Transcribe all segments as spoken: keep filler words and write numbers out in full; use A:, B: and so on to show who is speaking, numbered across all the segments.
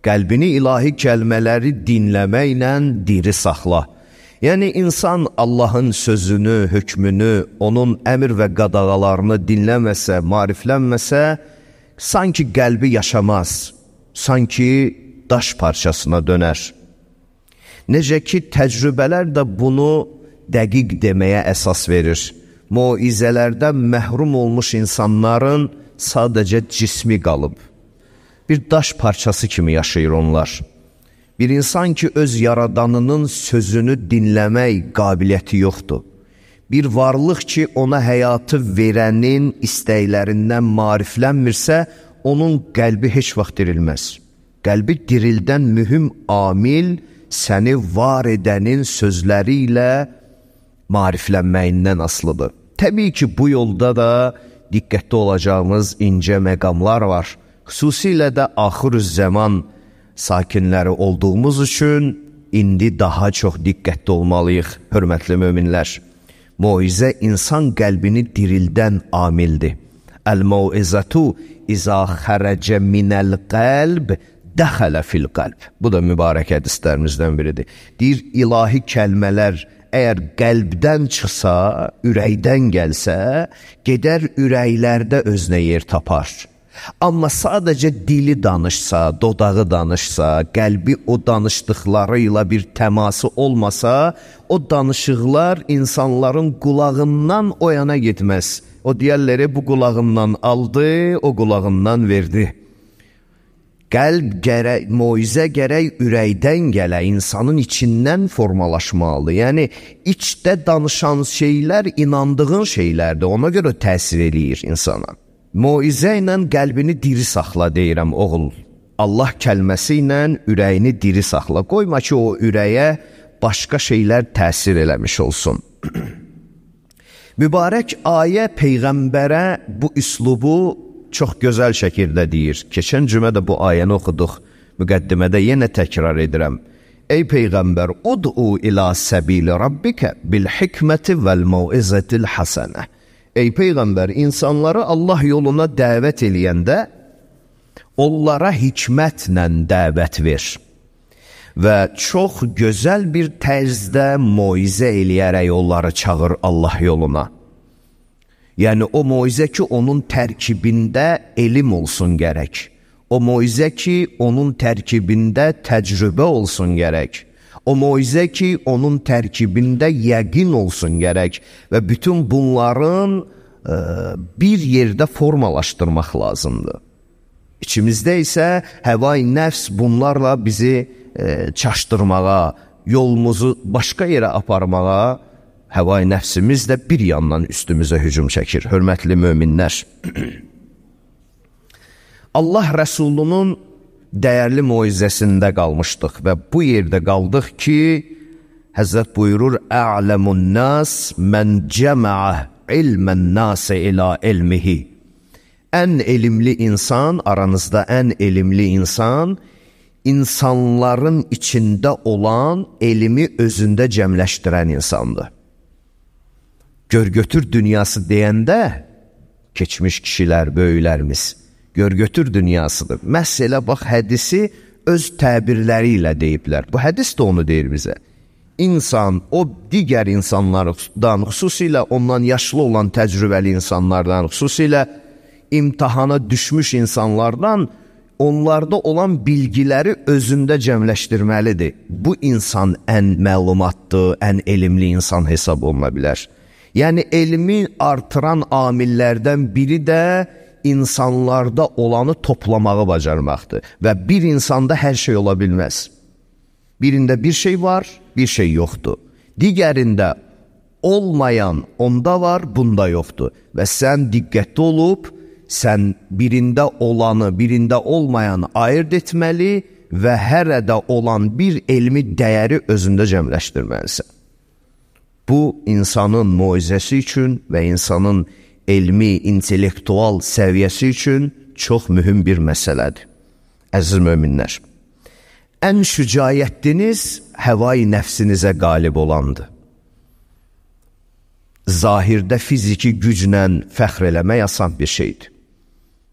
A: Qəlbini ilahi kəlmələri dinləməklə diri saxla. Yəni, insan Allahın sözünü, hökmünü, onun əmr və qadağalarını dinləməsə, mariflənməsə, sanki qəlbi yaşamaz, sanki daş parçasına dönər. Necə ki, təcrübələr də bunu dəqiq deməyə əsas verir. Moizələrdən məhrum olmuş insanların sadəcə cismi qalıb. Bir daş parçası kimi yaşayır onlar. Bir insan ki, öz yaradanının sözünü dinləmək qabiliyyəti yoxdur. Bir varlıq ki, ona həyatı verənin istəklərindən mariflənmirsə, onun qəlbi heç vaxt dirilməz. Qəlbi dirildən mühüm amil səni var edənin sözləri ilə mariflənməyindən asılıdır. Təbii ki, bu yolda da diqqətli olacağımız incə məqamlar var. Xüsusilə də axır-üz-zaman sakinləri olduğumuz üçün indi daha çox diqqətli olmalıyıq, hörmətli möminlər. Moizə insan qəlbini dirildən amildir. Əl-mauizatu izə xərəcə minəl qəlb dəxələ fil qəlb. Bu da mübarək hədislərimizdən biridir. Deyir, ilahi kəlmələr əgər qəlbdən çıxsa, ürəkdən gəlsə, gedər ürəklərdə özünə yer tapar. Amma sadəcə dili danışsa, dodağı danışsa, qəlbi o danışdıqlarıyla bir təması olmasa, o danışıqlar insanların qulağından o yana getməz. O deyərləri bu qulağından aldı, o qulağından verdi. Qəlb gərək, moizə gərək ürəkdən gələ, insanın içindən formalaşmalıdır. Yəni, içdə danışan şeylər inandığın şeylərdir, ona görə təsir eləyir insana. Moizə ilə qəlbini diri saxla deyirəm, oğul. Allah kəlməsi ilə ürəyini diri saxla. Qoyma ki, o ürəyə başqa şeylər təsir eləmiş olsun. Mübarək ayə Peyğəmbərə bu üslubu çox gözəl şəkildə deyir. Keçən cümə də bu ayəni oxuduq. Müqəddimədə yenə təkrar edirəm. Ey Peyğəmbər, ud'u ilə səbili rabbikə bil hikməti vəl mauizetil hasanə. Ey Peyğəmbər, insanları Allah yoluna dəvət eləyəndə onlara hikmətlə dəvət ver və çox gözəl bir tərzdə moizə eləyərək onları çağır Allah yoluna. Yəni, o moizə ki, onun tərkibində elm olsun gərək. O moizə ki, onun tərkibində təcrübə olsun gərək. O moizə ki, onun tərkibində yəqin olsun gərək və bütün bunların e, bir yerdə formalaşdırmaq lazımdır. İçimizdə isə həvai nəfs bunlarla bizi e, çaşdırmağa, yolumuzu başqa yerə aparmağa, həvai nəfsimiz də bir yandan üstümüzə hücum çəkir. Hörmətli möminlər, Allah Rəsulunun dəyərli moizəsində qalmışdıq və bu yerdə qaldıq ki, Həzrət buyurur, Ə'ləmun nas mən cəmə'ə ilmən nasə ilə ilmihi. Ən elmli insan, aranızda ən elmli insan, insanların içində olan elmi özündə cəmləşdirən insandır. Gör-götür dünyası deyəndə, keçmiş kişilər, böyüklərimiz, gör-götür dünyasıdır. Məhz elə bax, hədisi öz təbirləri ilə deyiblər. Bu hədis də onu deyir bizə. İnsan, o digər insanlardan, xüsusilə ondan yaşlı olan təcrübəli insanlardan, xüsusilə imtihana düşmüş insanlardan, onlarda olan bilgiləri özündə cəmləşdirməlidir. Bu insan ən məlumatlı, ən elmli insan hesab oluna bilər. Yəni, elmi artıran amillərdən biri də insanlarda olanı toplamağı bacarmaqdır və bir insanda hər şey ola bilməz. Birində bir şey var, bir şey yoxdur. Digərində olmayan onda var, bunda yoxdur. Və sən diqqətli olub, sən birində olanı, birində olmayanı ayırt etməli və hərədə olan bir elmi dəyəri özündə cəmləşdirməlisən. Bu, insanın moizəsi üçün və insanın elmi, intellektual səviyyəsi üçün çox mühüm bir məsələdir. Əziz möminlər, ən şücaətliniz həvai nəfsinizə qalib olandır. Zahirdə fiziki güclə fəxr eləmək asan bir şeydir.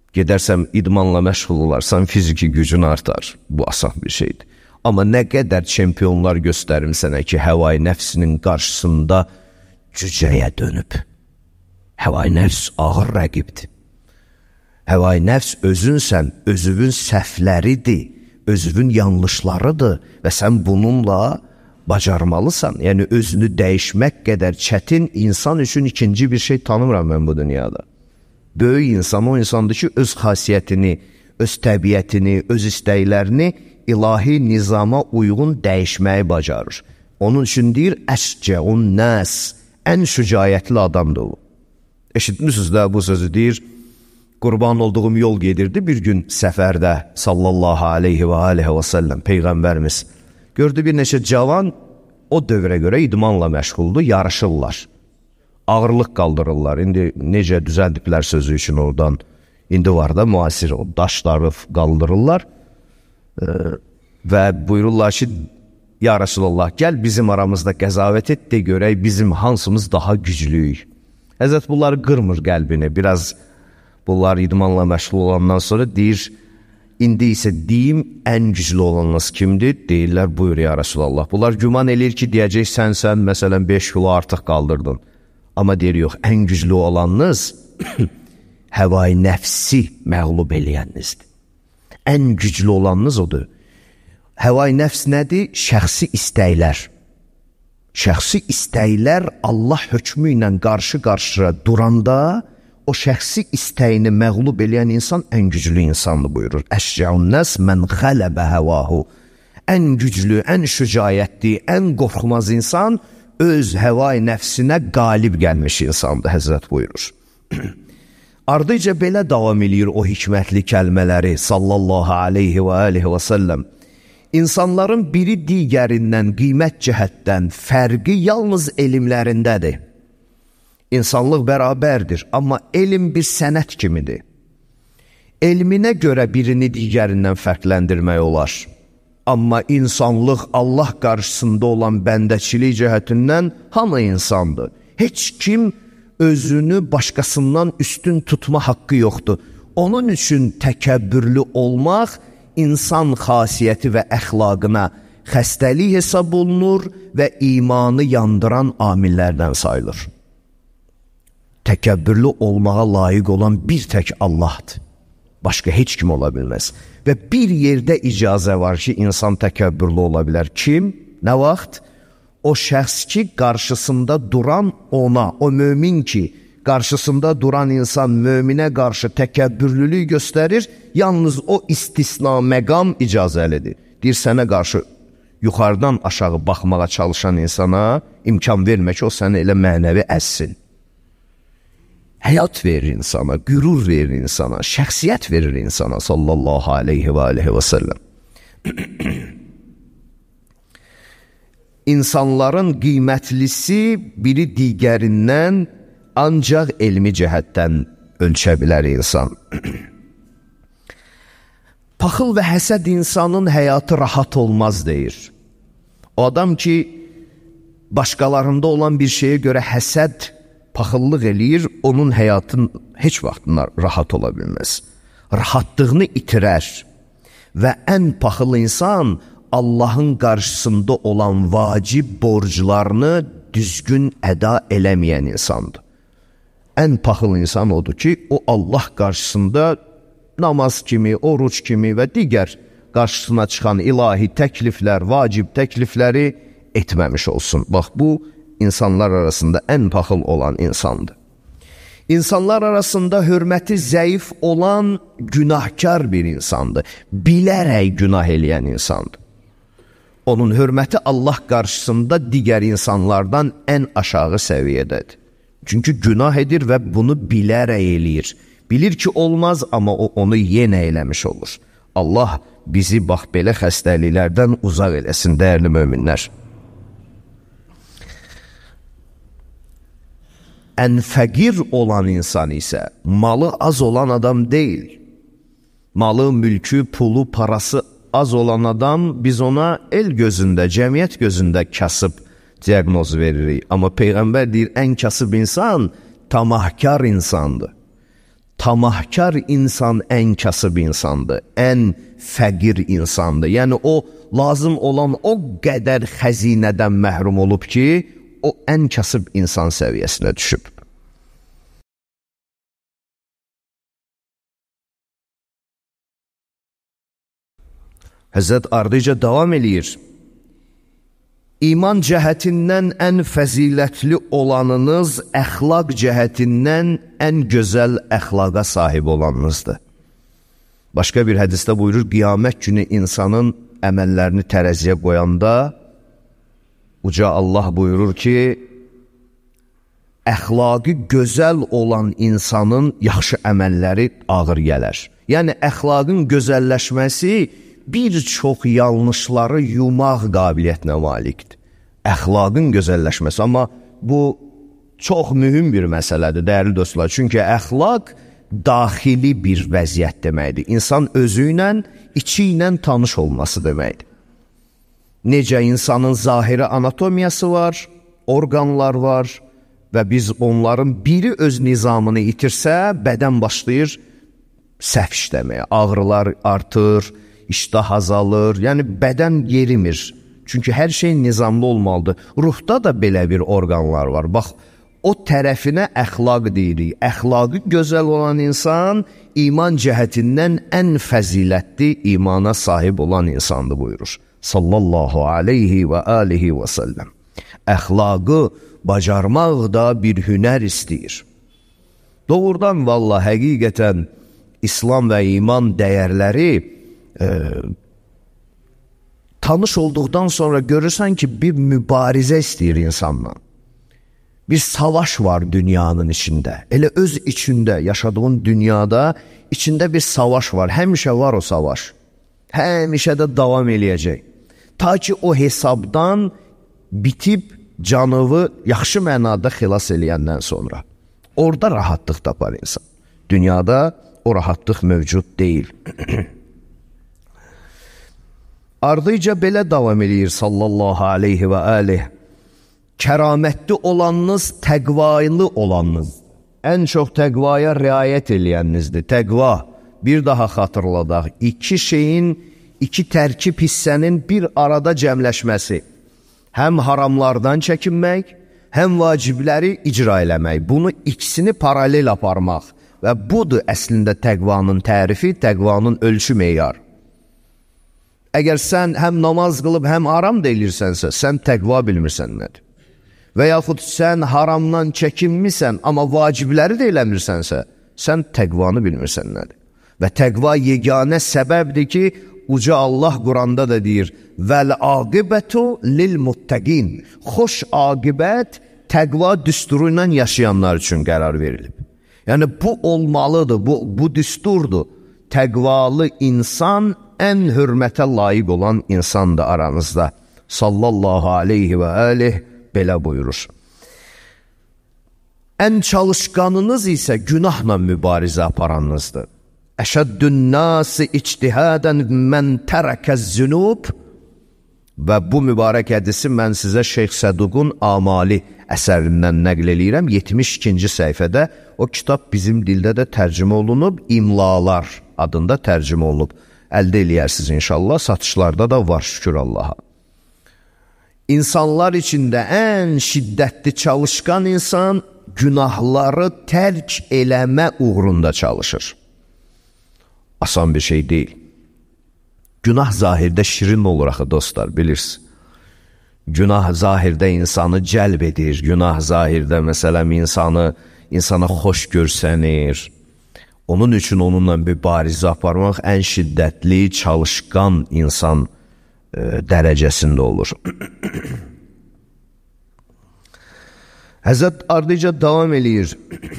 A: Gedərsən idmanla məşğul olarsan, fiziki gücün artar. Bu asan bir şeydir. Amma nə qədər çempionlar göstərim sənə ki, həvai nəfsinin qarşısında cücəyə dönüb. Həvai nəfs ağır rəqibdir. Həvai nəfs özünsən, özünün səhvləridir, özünün yanlışlarıdır və sən bununla bacarmalısan. Yəni, özünü dəyişmək qədər çətin insan üçün ikinci bir şey tanımıram mən bu dünyada. Böyük insan o insandır ki, öz xasiyyətini, öz təbiətini, öz istəklərini ilahi nizama uyğun dəyişməyi bacarır. Onun üçün deyir, əşcəun nəs, ən şücayətli adamdır o. Eşitmişsiniz də bu sözü deyir, qurban olduğum yol gedirdi bir gün səfərdə sallallahu aleyhi və aleyhi və səlləm Peyğəmbərimiz. Gördü bir neçə cavan o dövrə görə idmanla məşğuldur, yarışırlar. Ağırlıq qaldırırlar. İndi necə düzəldiblər sözü üçün oradan. İndi var da müasir o daşları qaldırırlar e, və buyururlar ki, ya Resulallah, gəl bizim aramızda qəzavət et de görək bizim hansımız daha güclüyük. Həzrət bunları qırmır qəlbini. Biraz bunlar idmanla məşğul olandan sonra deyir, indi isə deyim, ən güclü olanınız kimdir? Deyirlər, buyur ya Resulallah. Bunlar güman eləyir ki, deyəcək, sən sən məsələn beş kilo artıq qaldırdın. Amma deyir, yox, ən güclü olanınız həvai nəfsi məğlub eləyəninizdir. Ən güclü olanınız odur. Həvai nəfs nədir? Şəxsi istəklər. Şəxsi istəklər Allah hökmü ilə qarşı-qarşıya duranda o şəxsi istəyini məğlub eləyən insan ən güclü insandır buyurur. Əşcəun nəs mən xələbə həvahu. Ən güclü, ən şücayətli, ən qorxmaz insan öz həvai nəfsinə qalib gəlmiş insandır, Həzrət buyurur. Ardıca belə davam edir o hikmətli kəlmələri sallallahu aleyhi və aleyhi və səlləm. İnsanların biri digərindən qiymət cəhətdən fərqi yalnız elmlərindədir. İnsanlıq bərabərdir, amma elm bir sənət kimidir. Elminə görə birini digərindən fərqləndirmək olar. Amma insanlıq Allah qarşısında olan bəndəçilik cəhətindən hamı insandır. Heç kim özünü başqasından üstün tutma haqqı yoxdur. Onun üçün təkəbbürlü olmaq insan xasiyyəti və əxlaqına xəstəlik hesab olunur və imanı yandıran amillərdən sayılır. Təkəbbürlü olmağa layiq olan bir tək Allahdır. Başqa heç kim ola bilməz. Və bir yerdə icazə var ki, insan təkəbbürlü ola bilər. Kim? Nə vaxt? O şəxs ki, qarşısında duran ona, o mömin ki, qarşısında duran insan möminə qarşı təkəbbürlülük göstərir, yalnız o istisna məqam icazəlidir. Deyir, sənə qarşı yuxarıdan aşağı baxmağa çalışan insana imkan vermək ki, o səni elə mənəvi əzsin. Həyat verir insana, qürur verir insana, şəxsiyyət verir insana sallallahu aleyhi və aleyhi və səlləm. İnsanların qiymətlisi biri digərindən ancaq elmi cəhətdən ölçə bilər insan. Paxıl və həsəd insanın həyatı rahat olmaz deyir. O adam ki, başqalarında olan bir şeyə görə həsəd paxıllıq eləyir, onun həyatın heç vaxtında rahat ola bilməz. Rahatlığını itirər və ən paxıl insan Allahın qarşısında olan vacib borclarını düzgün əda eləməyən insandır. Ən paxıl insan odur ki, o Allah qarşısında namaz kimi, oruç kimi və digər qarşısına çıxan ilahi təkliflər, vacib təklifləri etməmiş olsun. Bax, bu insanlar arasında ən paxıl olan insandır. İnsanlar arasında hörməti zəif olan günahkar bir insandır. Bilərək günah eləyən insandır. Onun hörməti Allah qarşısında digər insanlardan ən aşağı səviyyədədir. Çünki günah edir və bunu bilərək eləyir. Bilir ki, olmaz, amma o onu yenə eləmiş olur. Allah bizi bax belə xəstəliklərdən uzaq eləsin, dəyərli möminlər. Ən fəqir olan insan isə malı az olan adam deyil. Malı, mülkü, pulu, parası az olan adam biz ona el gözündə, cəmiyyət gözündə kasıb diaqnoz veririk. Amma Peyğəmbər deyir, ən kasıb insan tamahkar insandır. tamahkar insan ən kasıb insandır, ən fəqir insandır. Yəni o lazım olan o qədər xəzinədən məhrum olub ki, o ən kasıb insan səviyyəsinə düşüb. Həzrət ardıca davam eləyir. İman cəhətindən ən fəzilətli olanınız, əxlaq cəhətindən ən gözəl əxlaqa sahib olanınızdır. Başqa bir hədisdə buyurur, qiyamət günü insanın əməllərini tərəziyə qoyanda, uca Allah buyurur ki, əxlaqı gözəl olan insanın yaxşı əməlləri ağır gələr. Yəni, əxlaqın gözəlləşməsi bir çox yanlışları yumaq qabiliyyətinə malikdir. Əxlaqın gözəlləşməsi, amma bu çox mühüm bir məsələdir, dəyərli dostlar. Çünki əxlaq daxili bir vəziyyət deməkdir. İnsan özü ilə, içi ilə tanış olması deməkdir. Necə insanın zahiri anatomiyası var, orqanlar var və biz onların biri öz nizamını itirsə, bədən başlayır səhv işləməyə, ağrılar artır, iştah azalır, yəni bədən yerimir. Çünki hər şey nizamlı olmalıdır. Ruhda da belə bir orqanlar var. Bax, o tərəfinə əxlaq deyirik. Əxlaqı gözəl olan insan iman cəhətindən ən fəzilətli imana sahib olan insandır buyurur. Sallallahu aleyhi və alihi və səlləm. Əxlaqı bacarmaq da bir hünər istəyir. Doğrudan valla həqiqətən İslam və iman dəyərləri e, tanış olduqdan sonra görürsən ki, bir mübarizə istəyir insanla. Bir savaş var dünyanın içində. Elə öz içində, yaşadığın dünyada içində bir savaş var. Həmişə var o savaş. Həmişə də davam eləyəcək. Ta ki o hesabdan bitib canını yaxşı mənada xilas eləyəndən sonra. Orada rahatlıq tapar insan. Dünyada o rahatlıq mövcud deyil. Ardıca belə davam eləyir sallallahu aleyhi və aleyh. Kəramətli olanınız, təqvaylı olanınız. Ən çox təqvaya riayət eləyəninizdir. Təqva, bir daha xatırladaq. İki şeyin, iki tərkib hissənin bir arada cəmləşməsi. Həm haramlardan çəkinmək, həm vacibləri icra eləmək. Bunu ikisini paralel aparmaq. Və budur əslində təqvanın tərifi, təqvanın ölçü meyar. Əgər sən həm namaz qılıb, həm haram deyirsənsə, sən təqva bilmirsən nədir? Və yaxud sən haramdan çəkinmirsən, amma vacibləri də eləmirsənsə, sən təqvanı bilmirsən nədir? Və təqva yeganə səbəbdir ki, uca Allah Quranda da deyir, vəl aqibətu lil muttəqin. Xoş aqibət təqva düsturu ilə yaşayanlar üçün qərar verilib. Yəni, bu olmalıdır, bu, bu düsturdur. Təqvalı insan ən hörmətə layiq olan insandır aranızda. Sallallahu aleyhi və aleyh belə buyurur. Ən çalışqanınız isə günahla mübarizə aparanınızdır. Əşəddün nasi ictihadən mən tərəkəz zünub. Və bu mübarək hədisi mən sizə Şeyx Səduqun Amali əsərindən nəql eləyirəm. yetmiş ikinci səhifədə o kitab bizim dildə də tərcümə olunub, İmlalar adında tərcümə olunub. Əldə eləyərsiniz inşallah, satışlarda da var, şükür Allaha. İnsanlar içində ən şiddətli çalışqan insan günahları tərk eləmə uğrunda çalışır. Asan bir şey deyil. Günah zahirdə şirin olur axı dostlar, bilirsiniz. Günah zahirdə insanı cəlb edir. Günah zahirdə məsələn insanı insana xoş görsənir. Onun üçün onunla mübarizə aparmaq ən şiddətli, çalışqan insan e, dərəcəsində olur. Həzrət ardıca davam eləyir.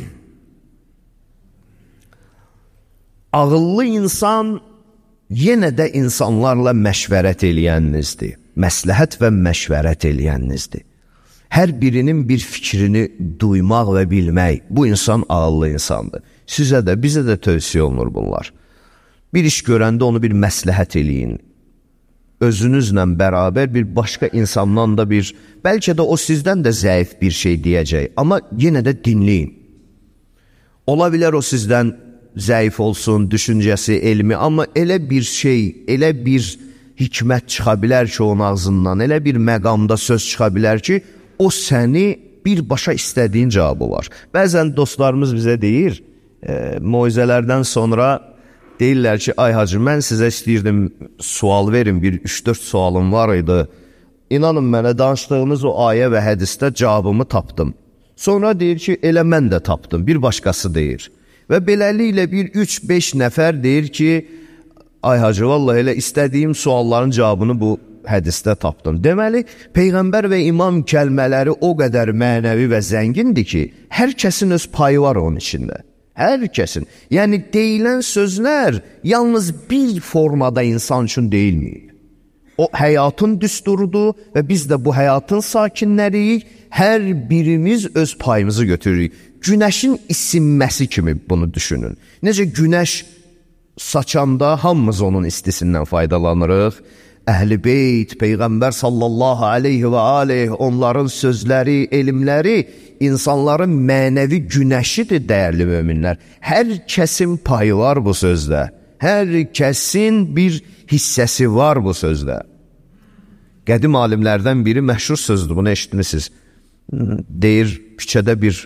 A: Ağıllı insan yenə də insanlarla məşvərət eləyəninizdir. Məsləhət və məşvərət eləyəninizdir. Hər birinin bir fikrini duymaq və bilmək, bu insan ağıllı insandır. Sizə də, bizə də tövsiyə olunur bunlar. Bir iş görəndə onu bir məsləhət eləyin. Özünüzlə bərabər bir başqa insandan da bir, bəlkə də o sizdən də zəif bir şey deyəcək, amma yenə də dinləyin. Ola bilər o sizdən zəif olsun, düşüncəsi, elmi, amma elə bir şey, elə bir hikmət çıxa bilər ki, onun ağzından, elə bir məqamda söz çıxa bilər ki, o səni birbaşa istədiyin cavabı var. Bəzən dostlarımız bizə deyir, e, moizələrdən sonra deyirlər ki, ay hacı, mən sizə istəyirdim, sual verin, bir üç dörd sualım var idi. İnanın mənə, danışdığınız o ayə və hədisdə cavabımı tapdım. Sonra deyir ki, elə mən də tapdım, bir başqası deyir. Və beləliklə bir üç beş nəfər deyir ki, ay hacı, vallahi elə istədiyim sualların cavabını bu hədisdə tapdım. Deməli, Peyğəmbər və imam kəlmələri o qədər mənəvi və zəngindir ki, hər kəsin öz payı var onun içində. Hər kəsin. Yəni, deyilən sözlər yalnız bir formada insan üçün deyilməyib. O, həyatın düsturudur və biz də bu həyatın sakinləriyik. Hər birimiz öz payımızı götürürük. Günəşin isinməsi kimi bunu düşünün. Necə günəş saçanda hamımız onun istisindən faydalanırıq. Əhl-i Beyt, Peyğəmbər sallallahu aleyhi və aleyh, onların sözləri, elmləri insanların mənəvi günəşidir, dəyərli möminlər. Hər kəsin payı var bu sözdə. Hər kəsin bir hissəsi var bu sözdə. Qədim alimlərdən biri məşhur sözdür, bunu eşitmişsiniz. Deyir, küçədə bir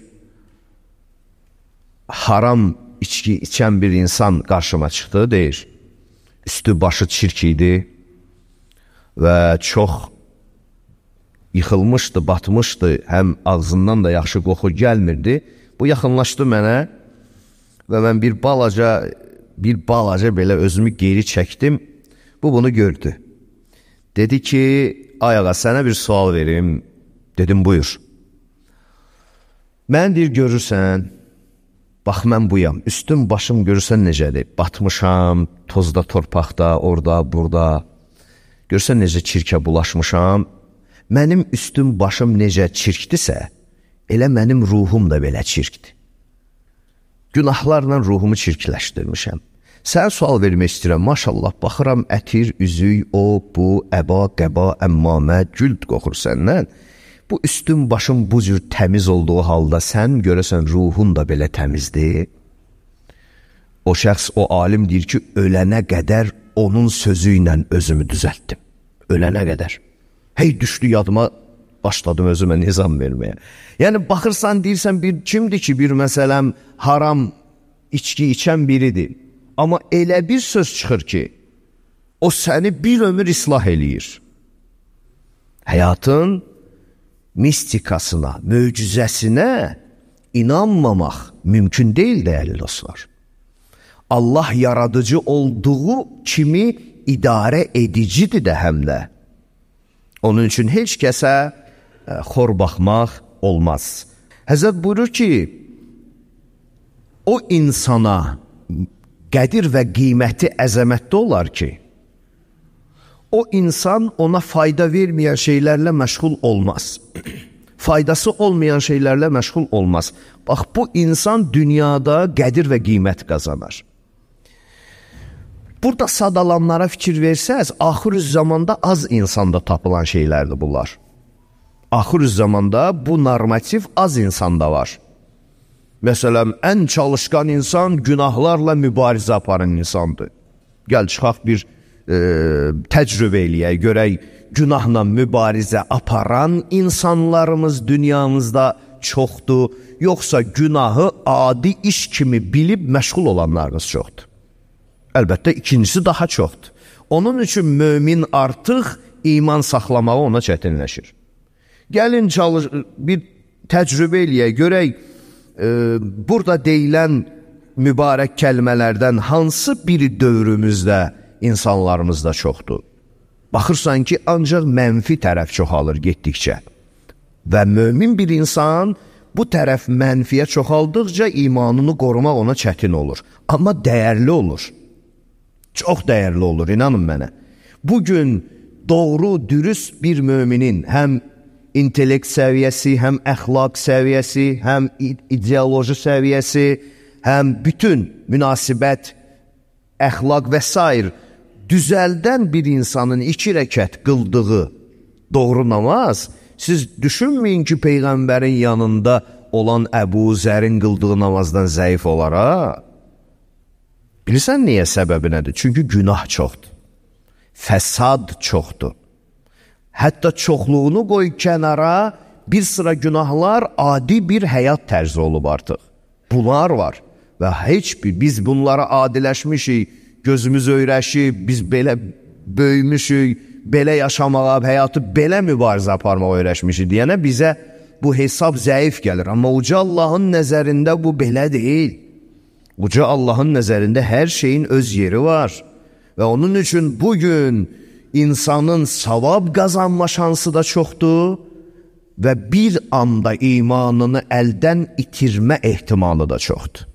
A: haram içki içən bir insan qarşıma çıxdı, deyir. Üstü başı çirk idi və çox yıxılmışdı, batmışdı, həm ağzından da yaxşı qoxu gəlmirdi. Bu yaxınlaşdı mənə və mən bir balaca, bir balaca belə özümü geri çəkdim. Bu bunu gördü. Dedi ki, ay ağa, sənə bir sual verim. Dedim, buyur. Mən deyir, görürsən, bax mən buyam, üstüm başım görürsən necədir? Batmışam, tozda, torpaqda, orada, burada. Görürsən necə çirkə bulaşmışam? Mənim üstüm başım necə çirkdirsə, elə mənim ruhum da belə çirkdir. Günahlarla ruhumu çirkləşdirmişəm. Sən sual vermək istəyirəm, maşallah, baxıram, ətir, üzük, o, bu, əba, qəba, əmmamə, gülд qoxur səndən. Bu üstün başın bu cür təmiz olduğu halda sən görəsən ruhun da belə təmizdir. O şəxs, o alim deyir ki, ölənə qədər onun sözü ilə özümü düzəltdim. Ölənə qədər. Hey, düşdü yadıma, başladım özümə nizam verməyə. Yəni, baxırsan, deyirsən, bir kimdir ki, bir məsələm haram içki içən biridir. Amma elə bir söz çıxır ki, o səni bir ömür islah eləyir. Həyatın mistikasına, möcüzəsinə inanmamaq mümkün deyil, dəyərli dostlar. Allah yaradıcı olduğu kimi idarə edicidir də həm də. Onun üçün heç kəsə e, xor baxmaq olmaz. Həzrət buyurur ki, o insana qədir və qiyməti əzəmətli olar ki, o insan ona fayda verməyən şeylərlə məşğul olmaz. Faydası olmayan şeylərlə məşğul olmaz. Bax, bu insan dünyada qədir və qiymət qazanar. Burada sadalanlara fikir versəz, axır zamanda az insanda tapılan şeylərdir bunlar. Axır zamanda bu normativ az insanda var. Məsələn, ən çalışqan insan günahlarla mübarizə aparan insandır. Gəl, çıxaq bir e, təcrübə eləyək, görək, günahla mübarizə aparan insanlarımız dünyamızda çoxdur, yoxsa günahı adi iş kimi bilib məşğul olanlarınız çoxdur. Əlbəttə, ikincisi daha çoxdur. Onun üçün mömin artıq iman saxlamağı ona çətinləşir. Gəlin, çalış, bir təcrübə eləyək, görək, e, burada deyilən mübarək kəlmələrdən hansı biri dövrümüzdə, insanlarımızda çoxdur? Baxırsan ki, ancaq mənfi tərəf çoxalır getdikcə. Və mömin bir insan bu tərəf mənfiyə çoxaldıqca imanını qorumaq ona çətin olur. Amma dəyərli olur. Çox dəyərli olur, inanın mənə. Bugün doğru, dürüst bir müminin həm intellekt səviyyəsi, həm əxlaq səviyyəsi, həm ideoloji səviyyəsi, həm bütün münasibət, əxlaq və s. düzəldən bir insanın iki rəkət qıldığı doğru namaz, siz düşünməyin ki, Peyğəmbərin yanında olan Əbu Zərin qıldığı namazdan zəif olar, ha? Bilirsən niyə səbəbi nədir? Çünki günah çoxdur. Fəsad çoxdur. Hətta çoxluğunu qoy kənara, bir sıra günahlar adi bir həyat tərzi olub artıq. Bunlar var və heç bir, biz bunlara adiləşmişik, gözümüz öyrəşib, biz belə böyümüşük, belə yaşamağa, həyatı belə mübarizə aparmağa öyrəşmişik deyənə bizə bu hesab zəif gəlir. Amma Uca Allahın nəzərində bu belə deyil. Uca Allahın nəzərində hər şeyin öz yeri var. Və onun üçün bugün insanın savab qazanma şansı da çoxdur və bir anda imanını əldən itirmə ehtimalı da çoxdur.